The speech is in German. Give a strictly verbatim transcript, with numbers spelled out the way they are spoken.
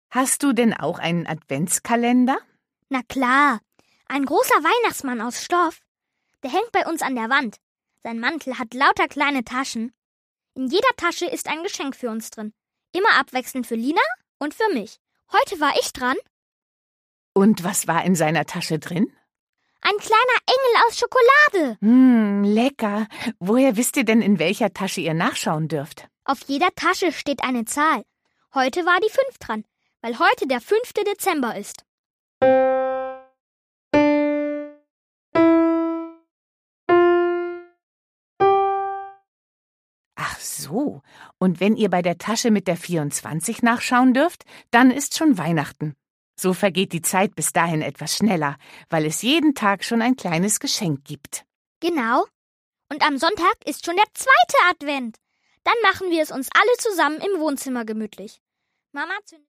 Hast du denn auch einen Adventskalender? Na klar, ein großer Weihnachtsmann aus Stoff. Der hängt bei uns an der Wand. Sein Mantel hat lauter kleine Taschen. In jeder Tasche ist ein Geschenk für uns drin. Immer abwechselnd für Lina und für mich. Heute war ich dran. Und was war in seiner Tasche drin? Ein kleiner Engel aus Schokolade. Hm, lecker. Woher wisst ihr denn, in welcher Tasche ihr nachschauen dürft? Auf jeder Tasche steht eine Zahl. Heute war die fünf dran, weil heute der fünfte Dezember ist. Ach so. Und wenn ihr bei der Tasche mit der vierundzwanzig nachschauen dürft, dann ist schon Weihnachten. So vergeht die Zeit bis dahin etwas schneller, weil es jeden Tag schon ein kleines Geschenk gibt. Genau. Und am Sonntag ist schon der zweite Advent. Dann machen wir es uns alle zusammen im Wohnzimmer gemütlich. Mama zündet